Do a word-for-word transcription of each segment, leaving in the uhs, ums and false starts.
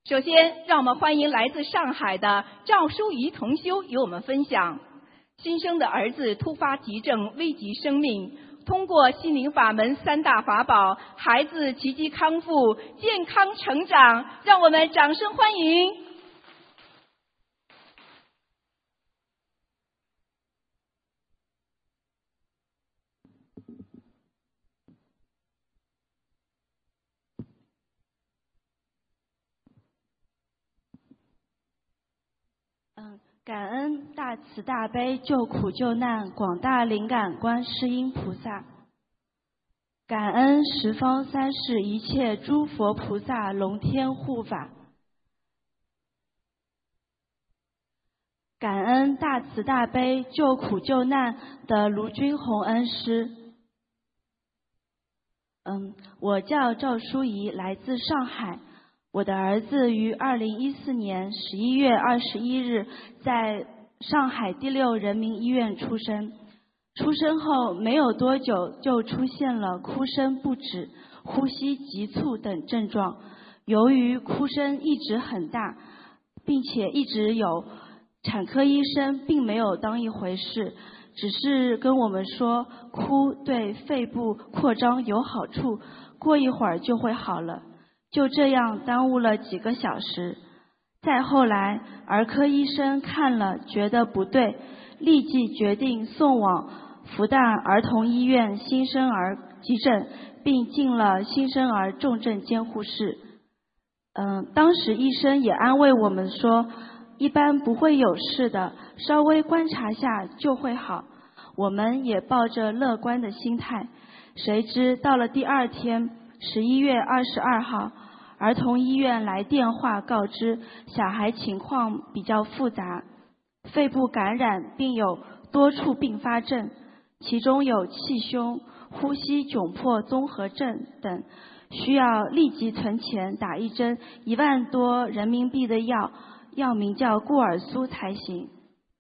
首先，让我们欢迎来自上海的赵淑怡同修与我们分享新生的儿子突发急症危及生命，通过心灵法门三大法宝，孩子奇迹康复，健康成长。让我们掌声欢迎。 嗯，感恩大慈大悲救苦救难广大灵感观世音菩萨，感恩十方三世一切诸佛菩萨龙天护法，感恩大慈大悲救苦救难的卢军宏恩师。嗯，我叫赵淑怡，来自上海。我的儿子于二零一四年十一月二十一日在上海第六人民医院出生。出生后没有多久就出现了哭声不止、呼吸急促等症状。由于哭声一直很大，并且一直有，产科医生并没有当一回事，只是跟我们说哭对肺部扩张有好处，过一会儿就会好了。就这样耽误了几个小时。再后来，儿科医生看了觉得不对，立即决定送往复旦儿童医院新生儿急诊，并进了新生儿重症监护室。嗯，当时医生也安慰我们说，一般不会有事的，稍微观察下就会好。我们也抱着乐观的心态。谁知到了第二天，十一月二十二号，儿童医院来电话告知小孩情况比较复杂，肺部感染并有多处并发症，其中有气胸、呼吸窘迫综合症等，需要立即存钱打一针一万多人民币的药，药名叫固尔苏才行。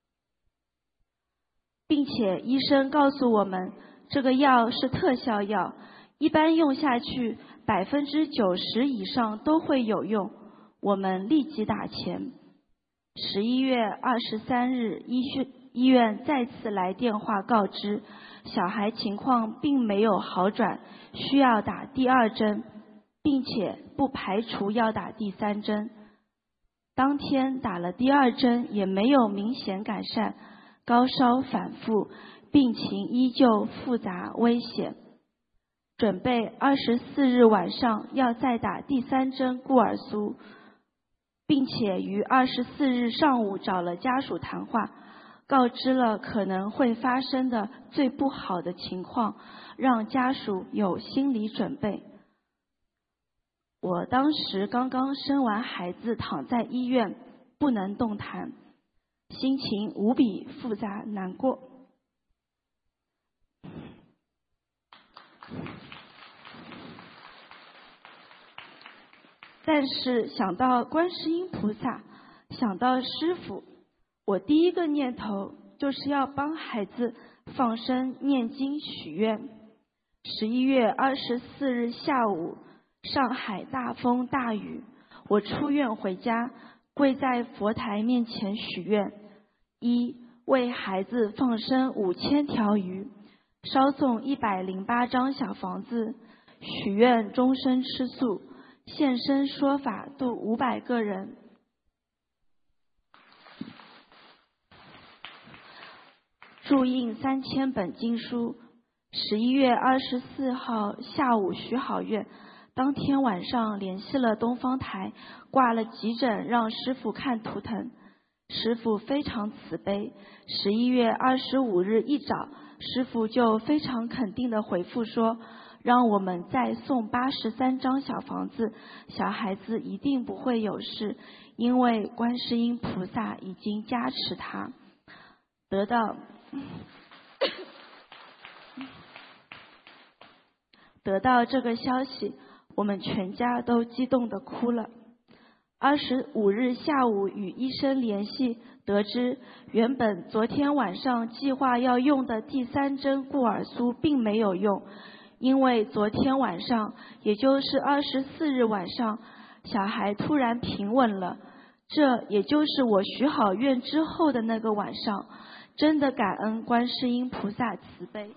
并且医生告诉我们，这个药是特效药，一般用下去百分之九十以上都会有用。我们立即打钱。十一月二十三日，医学医院再次来电话告知，小孩情况并没有好转，需要打第二针，并且不排除要打第三针。当天打了第二针，也没有明显改善，高烧反复，病情依旧复杂危险。准备二十四日晚上要再打第三针固尔苏，并且于二十四日上午找了家属谈话，告知了可能会发生的最不好的情况，让家属有心理准备。我当时刚刚生完孩子，躺在医院不能动弹，心情无比复杂难过。但是想到观世音菩萨，想到师父，我第一个念头就是要帮孩子放生念经许愿。十一月二十四日下午，上海大风大雨，我出院回家，跪在佛台面前许愿：一、为孩子放生五千条鱼，烧送一百零八张小房子，许愿终身吃素，现身说法度五百个人。注印三千本经书。十一月二十四号下午许好愿，当天晚上联系了东方台，挂了急诊让师父看图腾。师父非常慈悲，十一月二十五日一早，师父就非常肯定地回复说，让我们再送八十三张小房子，小孩子一定不会有事，因为观世音菩萨已经加持他。得到得到这个消息，我们全家都激动地哭了。二十五日下午与医生联系，得知原本昨天晚上计划要用的第三针固尔苏并没有用，因为昨天晚上，也就是二十四日晚上， 小孩突然平稳了。这也就是我许好愿之后的那个晚上，真的感恩观世音菩萨慈悲。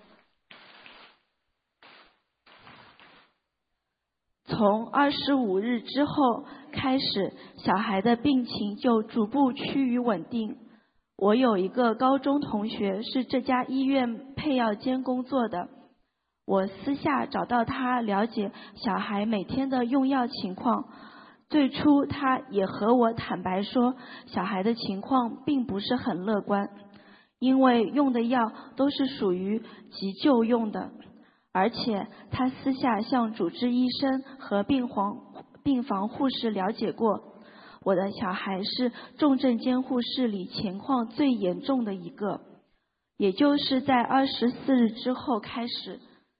从二十五日之后开始，小孩的病情就逐步趋于稳定。我有一个高中同学是这家医院配药监工作的，我私下找到他了解小孩每天的用药情况。最初他也和我坦白说，小孩的情况并不是很乐观，因为用的药都是属于急救用的，而且他私下向主治医生和病房病房护士了解过，我的小孩是重症监护室里情况最严重的一个。也就是在二十四日之后开始，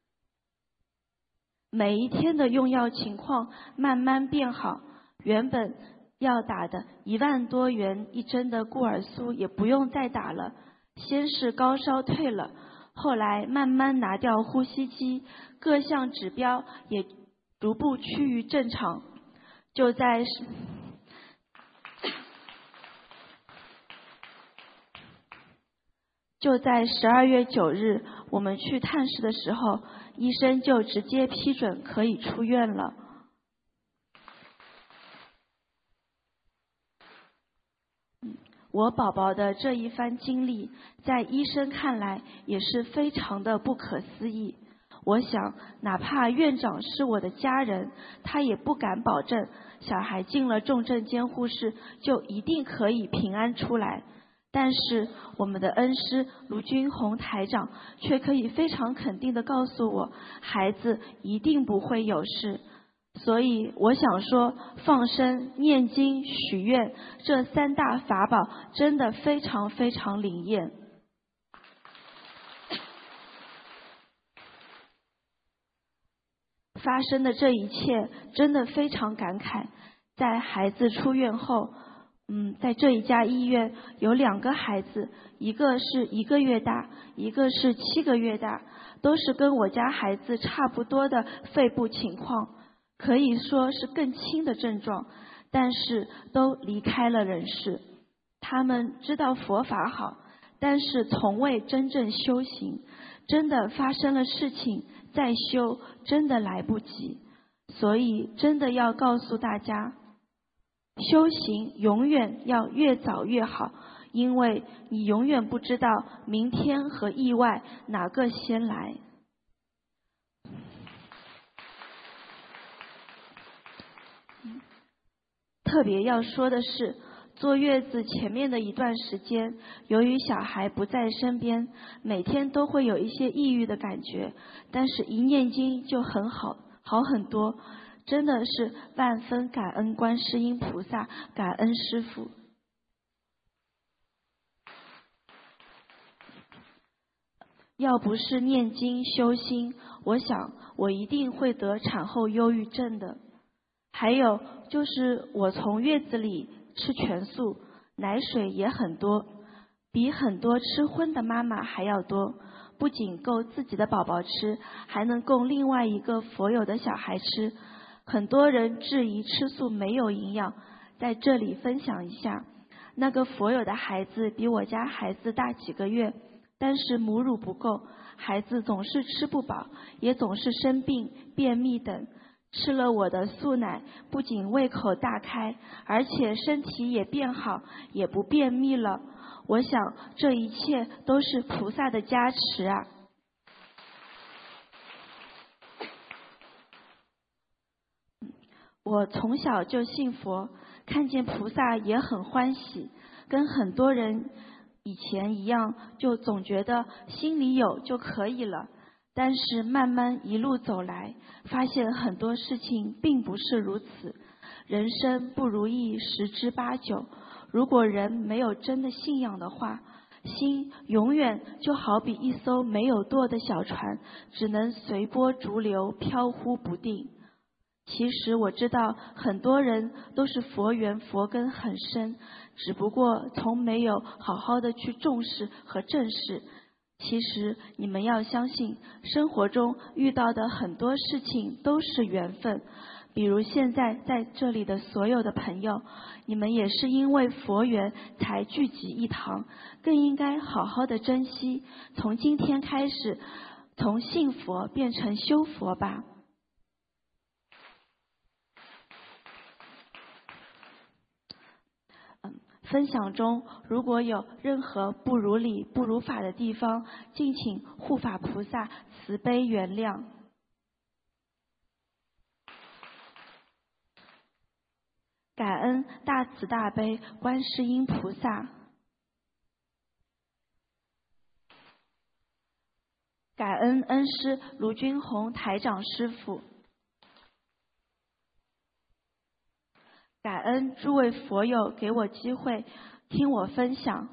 每一天的用药情况慢慢变好，原本要打的一万多元一针的固尔苏也不用再打了，先是高烧退了，后来慢慢拿掉呼吸机，各项指标也逐步趋于正常。就在就在十二月九日，我们去探视的时候，医生就直接批准可以出院了。我宝宝的这一番经历，在医生看来也是非常的不可思议。我想，哪怕院长是我的家人，他也不敢保证小孩进了重症监护室就一定可以平安出来。但是我们的恩师卢军红台长却可以非常肯定地告诉我，孩子一定不会有事。所以我想说，放生、念经、许愿这三大法宝真的非常非常灵验。发生的这一切真的非常感慨。在孩子出院后，嗯，在这一家医院有两个孩子，一个是一个月大，一个是七个月大，都是跟我家孩子差不多的肺部情况，可以说是更轻的症状，但是都离开了人世。他们知道佛法好，但是从未真正修行，真的发生了事情再修真的来不及。所以真的要告诉大家，修行永远要越早越好，因为你永远不知道明天和意外哪个先来。特别要说的是，坐月子前面的一段时间，由于小孩不在身边，每天都会有一些抑郁的感觉，但是一念经就很好，好很多。真的是万分感恩观世音菩萨，感恩师父。要不是念经修心，我想我一定会得产后忧郁症的。还有就是我从月子里吃全素，奶水也很多，比很多吃荤的妈妈还要多，不仅够自己的宝宝吃，还能供另外一个佛友的小孩吃。很多人质疑吃素没有营养，在这里分享一下，那个佛友的孩子比我家孩子大几个月，但是母乳不够，孩子总是吃不饱，也总是生病、便秘等。吃了我的素奶，不仅胃口大开，而且身体也变好，也不便秘了。我想这一切都是菩萨的加持啊。我从小就信佛，看见菩萨也很欢喜，跟很多人以前一样，就总觉得心里有就可以了。但是慢慢一路走来，发现很多事情并不是如此。人生不如意十之八九，如果人没有真的信仰的话，心永远就好比一艘没有舵的小船，只能随波逐流，飘忽不定。其实我知道很多人都是佛缘佛根很深，只不过从没有好好的去重视和正视。其实你们要相信，生活中遇到的很多事情都是缘分， 比如现在在这里的所有的朋友，你们也是因为佛缘才聚集一堂，更应该好好的珍惜，从今天开始，从信佛变成修佛吧。嗯，分享中如果有任何不如理、不如法的地方，敬请护法菩萨慈悲原谅。感恩大慈大悲观世音菩萨，感恩恩师卢军宏台长师父，感恩诸位佛友给我机会听我分享。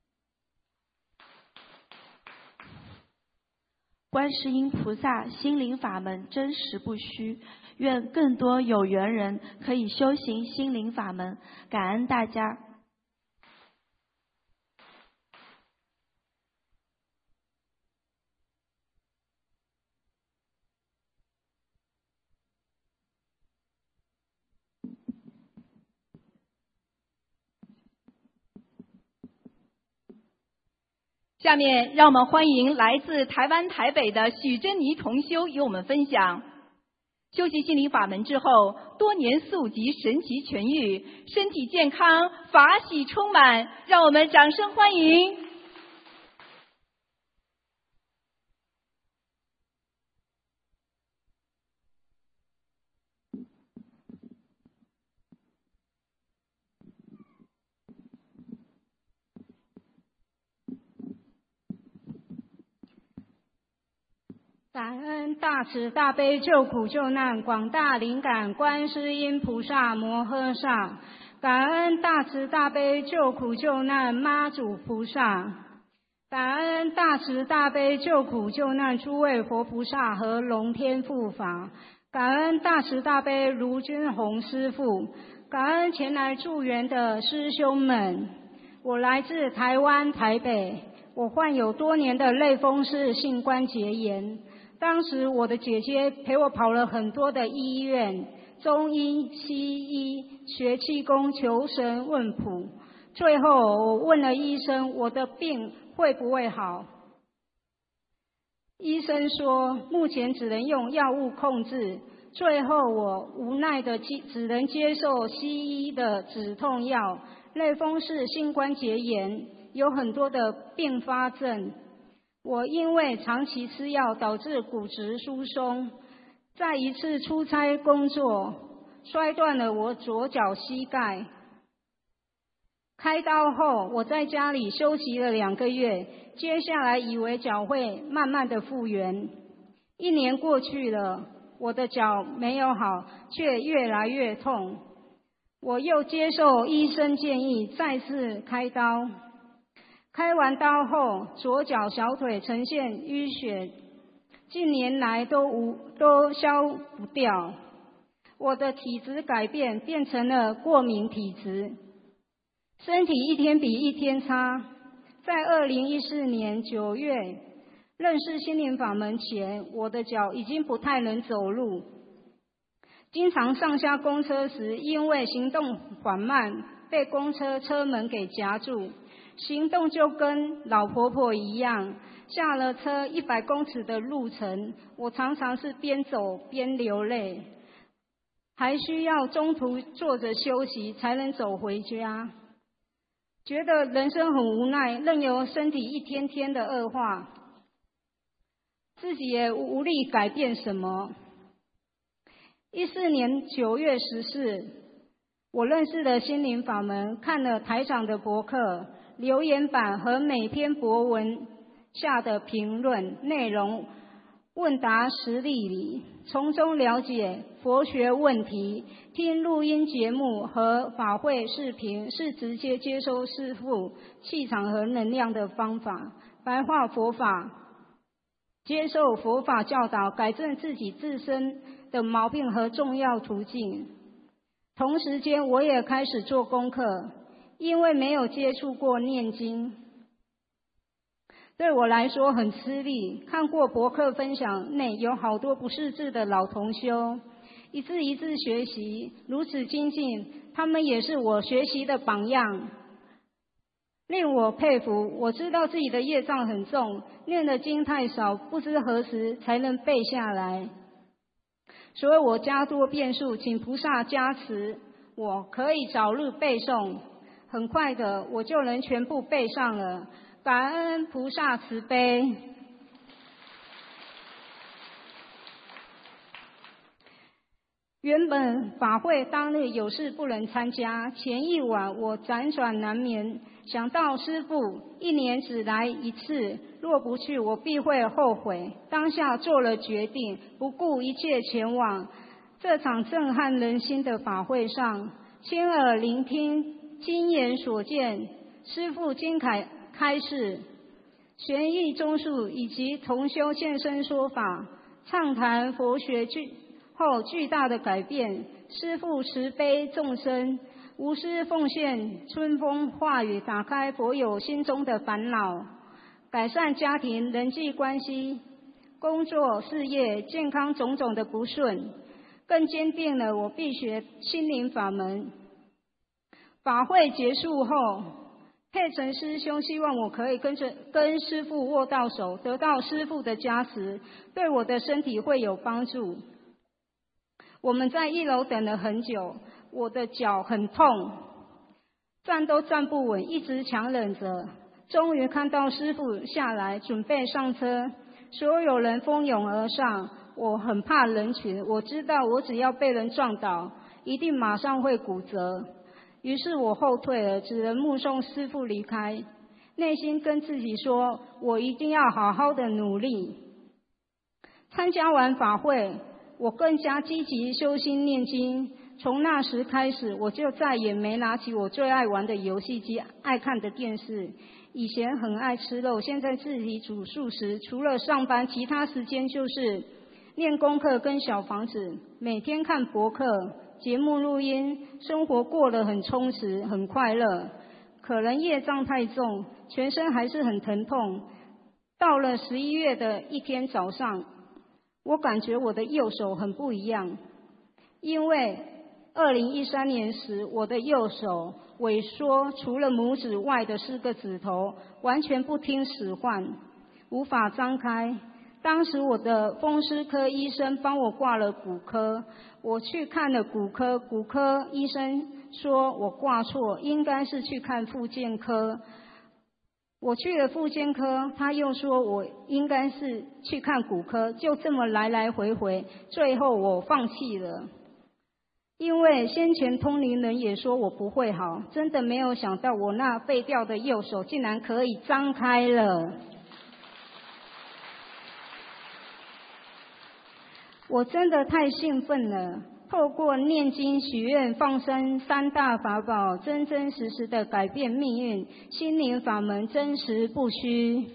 观世音菩萨心灵法门真实不虚，愿更多有缘人可以修行心灵法门，感恩大家。 下面让我们欢迎来自台湾台北的许珍妮同修与我们分享。修习心灵法门之后，多年宿疾神奇痊愈，身体健康，法喜充满，让我们掌声欢迎。 感恩大慈大悲救苦救难广大灵感观世音菩萨摩诃萨，感恩大慈大悲救苦救难妈祖菩萨，感恩大慈大悲救苦救难诸位佛菩萨和龙天护法，感恩大慈大悲卢军宏师父，感恩前来助缘的师兄们。我来自台湾台北，我患有多年的类风湿性关节炎。当时我的姐姐陪我跑了很多的医院，中医、西医，学气功、求神问卜，最后我问了医生，我的病会不会好？医生说目前只能用药物控制，最后我无奈的只能接受西医的止痛药。类风湿性关节炎有很多的并发症，我因为长期吃药导致骨质疏松，在一次出差工作摔断了我左脚膝盖。开刀后我在家里休息了两个月，接下来以为脚会慢慢的复原。一年过去了，我的脚没有好，却越来越痛。我又接受医生建议再次开刀，开完刀后左脚小腿呈现淤血，近年来都无都消不掉。我的体质改变，变成了过敏体质，身体一天比一天差。在二零一四年九月认识心灵法门前，我的脚已经不太能走路，经常上下公车时因为行动缓慢，被公车车门给夹住，行动就跟老婆婆一样，下了车一百公尺的路程，我常常是边走边流泪，还需要中途坐着休息才能走回家。觉得人生很无奈，任由身体一天天的恶化，自己也无力改变什么。一四年九月十四，我认识了心灵法门，看了台长的博客、留言板和每篇博文下的评论内容，问答实例里，从中了解佛学问题。听录音节目和法会视频是直接接收师父气场和能量的方法，白话佛法，接受佛法教导，改正自己自身的毛病和重要途径。同时间我也开始做功课，因为没有接触过念经，对我来说很吃力。看过博客分享内有好多不识字的老同修， 一字一字学习，如此精进，他们也是我学习的榜样，令我佩服。我知道自己的业障很重，念的经太少，不知何时才能背下来，所以我加多变数，请菩萨加持，我可以早日背诵，很快的我就能全部背上了。感恩菩萨慈悲。原本法会当日有事不能参加，前一晚我辗转难眠，想到师父一年只来一次，若不去我必会后悔。当下做了决定，不顾一切前往这场震撼人心的法会上，亲耳聆听经眼所见，师父经开开示，玄义中述以及同修现身说法，畅谈佛学巨后巨大的改变。师父慈悲众生，无私奉献，春风化雨，打开佛友心中的烦恼，改善家庭人际关系、工作事业健康种种的不顺，更坚定了我必学心灵法门。法会结束后，佩晨师兄希望我可以跟着跟师父握到手，得到师父的加持，对我的身体会有帮助。我们在一楼等了很久，我的脚很痛，站都站不稳，一直强忍着。终于看到师父下来，准备上车，所有人蜂拥而上。我很怕人群，我知道我只要被人撞倒，一定马上会骨折。于是我后退了，只能目送师父离开，内心跟自己说，我一定要好好的努力。参加完法会，我更加积极修心念经，从那时开始，我就再也没拿起我最爱玩的游戏机、爱看的电视。以前很爱吃肉，现在自己煮素食，除了上班，其他时间就是念功课跟小房子，每天看博客、节目录音，生活过得很充实，很快乐。可能业障太重，全身还是很疼痛。到了十一月的一天早上，我感觉我的右手很不一样，因为二零一三年时我的右手萎缩，除了拇指外的四个指头完全不听使唤，无法张开。当时我的风湿科医生帮我挂了骨科，我去看了骨科，骨科医生说我挂错，应该是去看复健科。我去了复健科，他又说我应该是去看骨科，就这么来来回回，最后我放弃了。因为先前通灵人也说我不会好，真的没有想到我那废掉的右手竟然可以张开了。我真的太兴奋了，透过念经许愿放生三大法宝，真真实实的改变命运，心灵法门真实不虚。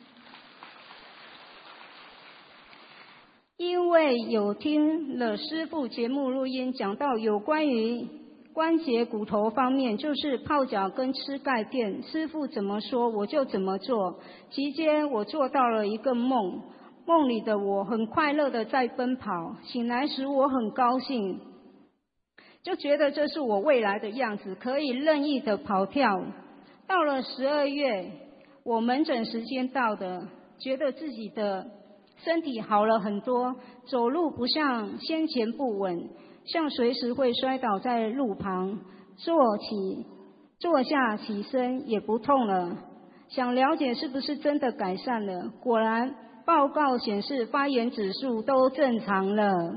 因为有听了师父节目录音，讲到有关于关节骨头方面，就是泡脚跟吃钙片，师父怎么说我就怎么做。期间我做到了一个梦，梦里的我很快乐的在奔跑，醒来时我很高兴，就觉得这是我未来的样子，可以任意的跑跳。到了十二月，我门诊时间到的，觉得自己的身体好了很多，走路不像先前不稳，像随时会摔倒在路旁，坐起坐下起身也不痛了。想了解是不是真的改善了，果然报告显示发炎指数都正常了，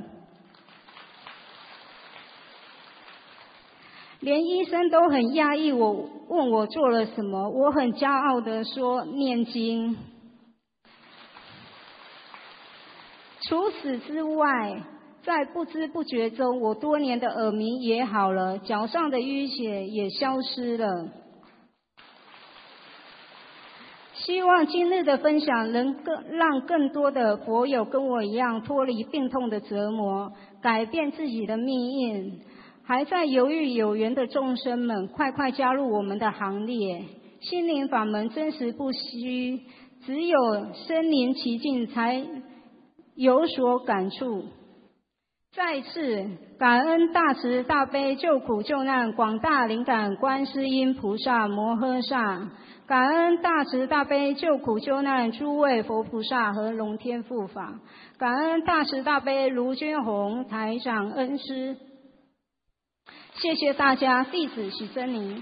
连医生都很讶异，我问我做了什么，我很骄傲地说念经。除此之外，在不知不觉中，我多年的耳鸣也好了，脚上的淤血也消失了。希望今日的分享能更让更多的佛友跟我一样脱离病痛的折磨，改变自己的命运。还在犹豫有缘的众生们，快快加入我们的行列。心灵法门真实不虚，只有身临其境才有所感触。 再次感恩大慈大悲救苦救难广大灵感观世音菩萨摩诃萨，感恩大慈大悲救苦救难诸位佛菩萨和龙天护法，感恩大慈大悲卢军宏台长恩师。谢谢大家，弟子许珍妮。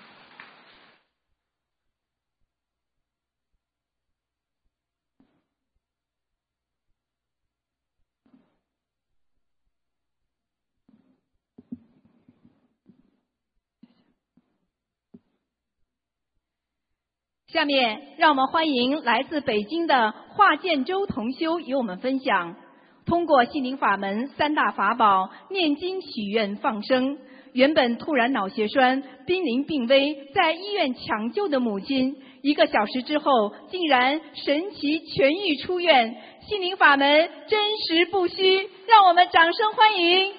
下面让我们欢迎来自北京的华建州同修与我们分享，通过心灵法门三大法宝念经许愿放生，原本突然脑血栓濒临病危，在医院抢救的母亲，一个小时之后竟然神奇痊愈出院，心灵法门真实不虚，让我们掌声欢迎。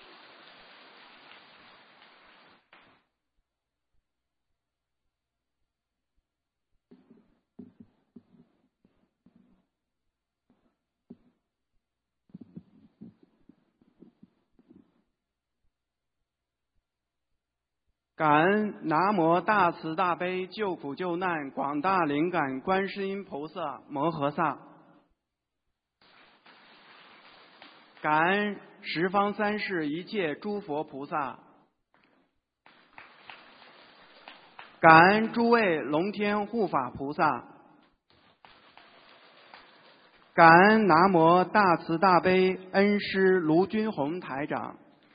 感恩南无大慈大悲救苦救难广大灵感观世音菩萨摩诃萨，感恩十方三世一切诸佛菩萨，感恩诸位龙天护法菩萨，感恩南无大慈大悲恩师卢军宏台长。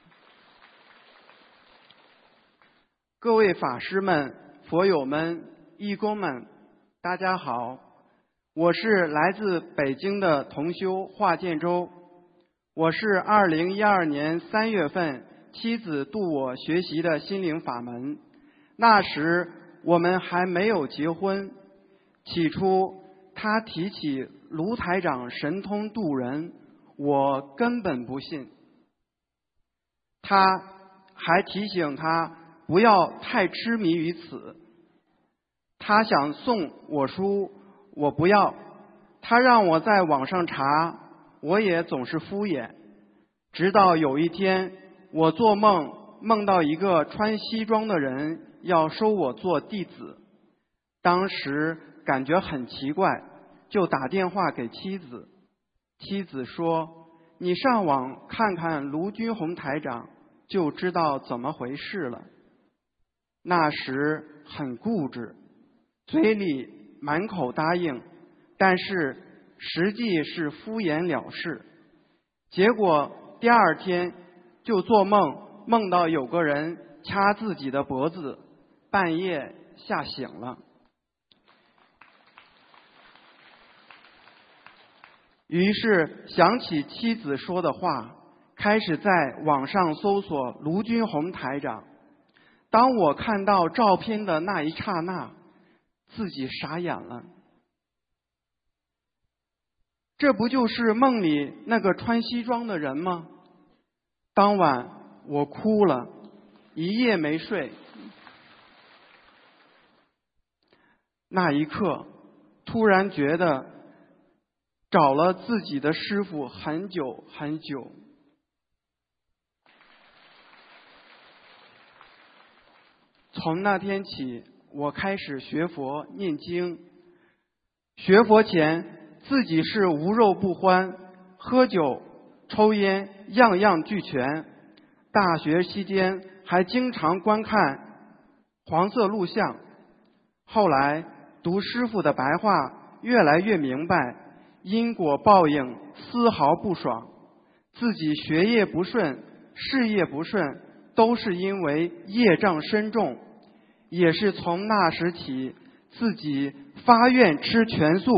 各位法师们、佛友们、义工们，大家好，我是来自北京的同修华建州。我是二零一二年三月份妻子度我学习的心灵法门，那时我们还没有结婚。起初他提起卢台长神通度人，我根本不信。他还提醒他不要太痴迷于此。他想送我书，我不要。他让我在网上查，我也总是敷衍。直到有一天，我做梦梦到一个穿西装的人要收我做弟子，当时感觉很奇怪，就打电话给妻子。妻子说：“你上网看看卢军宏台长，就知道怎么回事了。”那时很固执，嘴里满口答应，但是实际是敷衍了事。结果第二天就做梦，梦到有个人掐自己的脖子，半夜吓醒了。于是想起妻子说的话，开始在网上搜索卢军宏台长。当我看到照片的那一刹那，自己傻眼了。这不就是梦里那个穿西装的人吗？当晚我哭了，一夜没睡。那一刻，突然觉得找了自己的师父很久很久。从那天起，我开始学佛念经。学佛前，自己是无肉不欢，喝酒、抽烟样样俱全。大学期间还经常观看黄色录像。后来读师父的白话，越来越明白因果报应，丝毫不爽。自己学业不顺，事业不顺，都是因为业障深重。也是从那时起，自己发愿吃全素，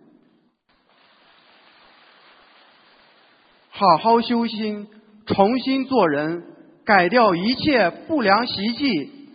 好好修心，重新做人，改掉一切不良习气。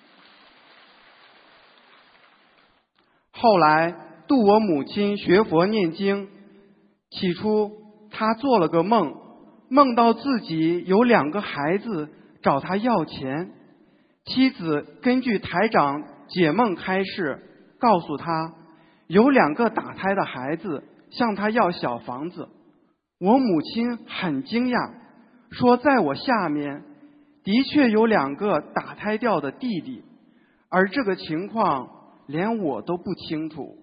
后来度我母亲学佛念经，起初她做了个梦，梦到自己有两个孩子找她要钱。妻子根据台长解梦开示，告诉他有两个打胎的孩子向他要小房子。我母亲很惊讶， 说在我下面的确有两个打胎掉的弟弟，而这个情况连我都不清楚。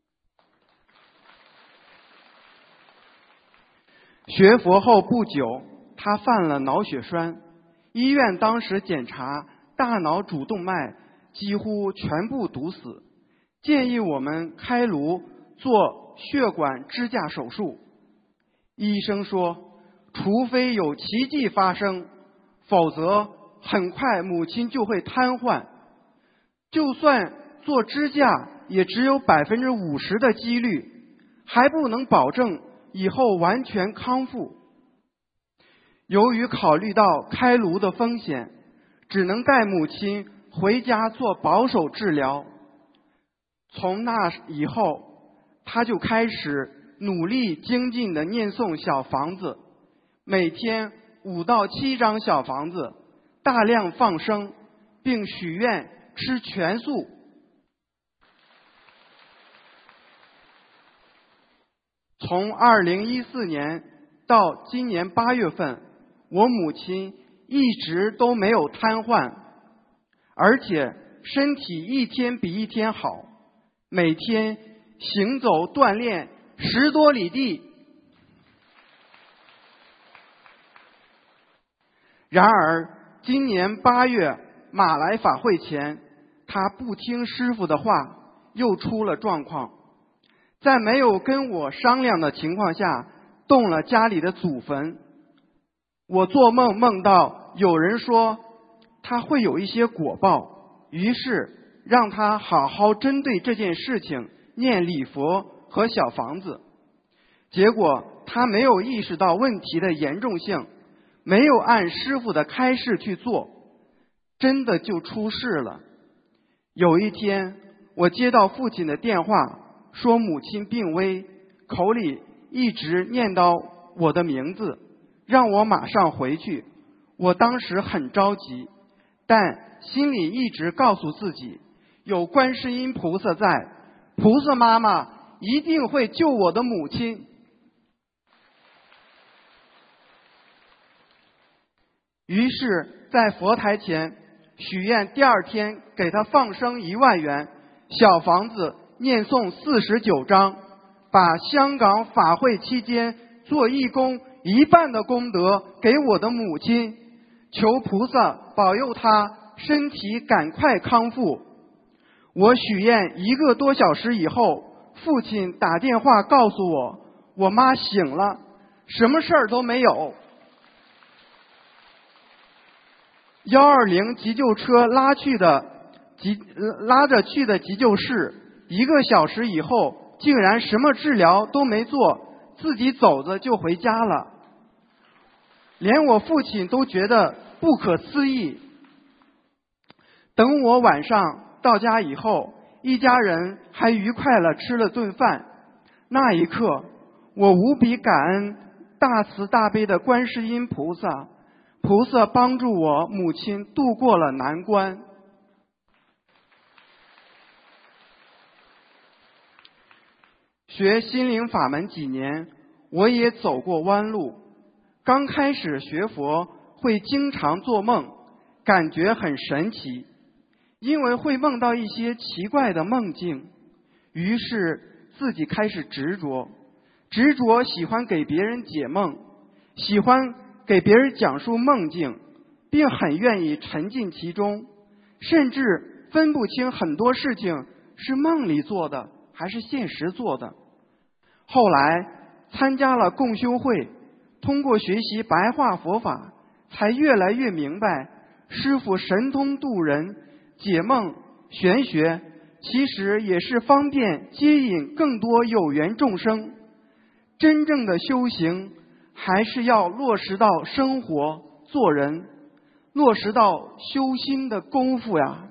学佛后不久，他犯了脑血栓，医院当时检查大脑主动脉几乎全部堵死，建议我们开颅做血管支架手术。医生说，除非有奇迹发生，否则很快母亲就会瘫痪。就算做支架，也只有百分之五十的几率，还不能保证以后完全康复。由于考虑到开颅的风险，只能带母亲回家做保守治疗。从那以后，他就开始努力精进地念诵小房子，每天五到七张小房子，大量放生，并许愿吃全素。从二零一四年到今年八月份，我母亲一直都没有瘫痪，而且身体一天比一天好，每天行走锻炼十多里地。然而今年八月马来法会前，他不听师父的话，又出了状况。在没有跟我商量的情况下，动了家里的祖坟。我做梦梦到有人说他会有一些果报，于是让他好好针对这件事情念礼佛和小房子。结果他没有意识到问题的严重性，没有按师父的开示去做，真的就出事了。有一天，我接到父亲的电话，说母亲病危，口里一直念叨我的名字，让我马上回去。我当时很着急，但心里一直告诉自己，有观世音菩萨在，菩萨妈妈一定会救我的母亲。于是在佛台前许愿，第二天给他放生一万元，小房子念诵四十九章，把香港法会期间做义工一半的功德给我的母亲，求菩萨保佑她身体赶快康复。我许愿一个多小时以后，父亲打电话告诉我，我妈醒了，什么事儿都没有。一二零急救车拉去的急拉着去的急救室，一个小时以后竟然什么治疗都没做，自己走着就回家了。连我父亲都觉得不可思议。等我晚上到家以后，一家人还愉快了吃了顿饭。那一刻，我无比感恩大慈大悲的观世音菩萨，菩萨帮助我母亲度过了难关。学心灵法门几年，我也走过弯路。刚开始学佛，会经常做梦，感觉很神奇，因为会梦到一些奇怪的梦境，于是自己开始执着，执着喜欢给别人解梦，喜欢给别人讲述梦境，并很愿意沉浸其中，甚至分不清很多事情是梦里做的还是现实做的。后来参加了共修会，通过学习白话佛法，才越来越明白师父神通渡人，解梦玄学其实也是方便接引更多有缘众生。真正的修行还是要落实到生活做人，落实到修心的功夫呀。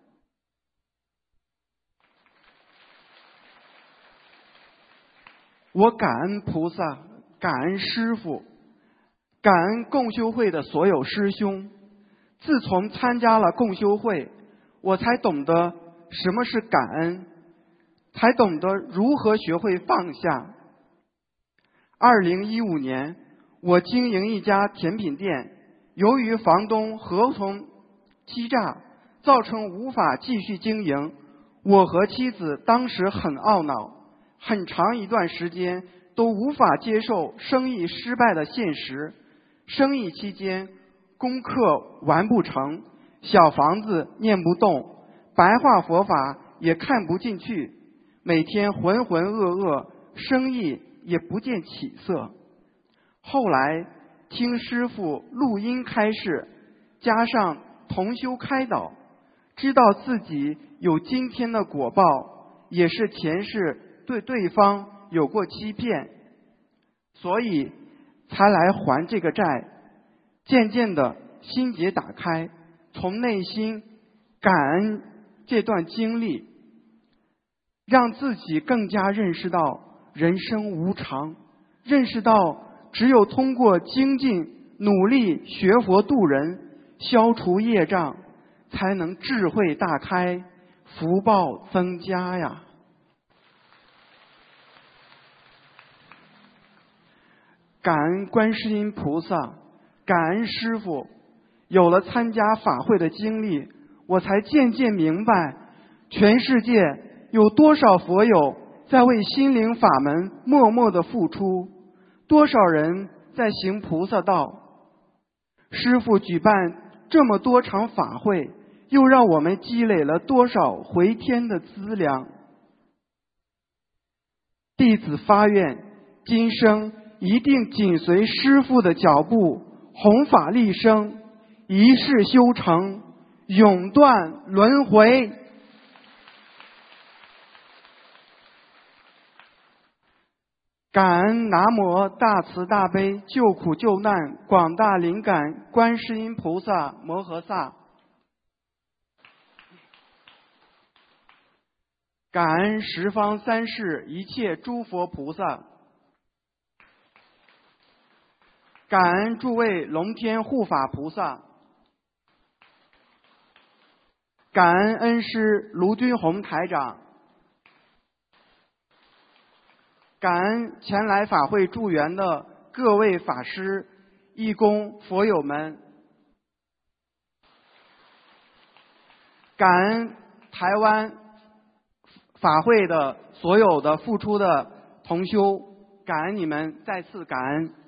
我感恩菩萨，感恩师父，感恩共修会的所有师兄。自从参加了共修会，我才懂得什么是感恩，才懂得如何学会放下。二零一五年， 我经营一家甜品店，由于房东合同欺诈，造成无法继续经营。我和妻子当时很懊恼，很长一段时间都无法接受生意失败的现实。生意期间，功课完不成，小房子念不动，白话佛法也看不进去，每天浑浑噩噩，生意也不见起色。后来听师父录音开示，加上同修开导，知道自己有今天的果报，也是前世对对方有过欺骗，所以才来还这个债。渐渐的心结打开，从内心感恩这段经历，让自己更加认识到人生无常，认识到只有通过精进努力学佛度人，消除业障，才能智慧大开，福报增加呀。感恩观世音菩萨，感恩师父，有了参加法会的经历，我才渐渐明白，全世界有多少佛友在为心灵法门默默的付出，多少人在行菩萨道。师父举办这么多场法会，又让我们积累了多少回天的资粮。弟子发愿，今生一定紧随师父的脚步，弘法利生，一世修成，永断轮回。感恩南无大慈大悲救苦救难广大灵感观世音菩萨摩诃萨。感恩十方三世一切诸佛菩萨。感恩诸位龙天护法菩萨。感恩恩师卢军宏台长。感恩前来法会助缘的各位法师、义工、佛友们。感恩台湾法会的所有的付出的同修，感恩你们，再次感恩。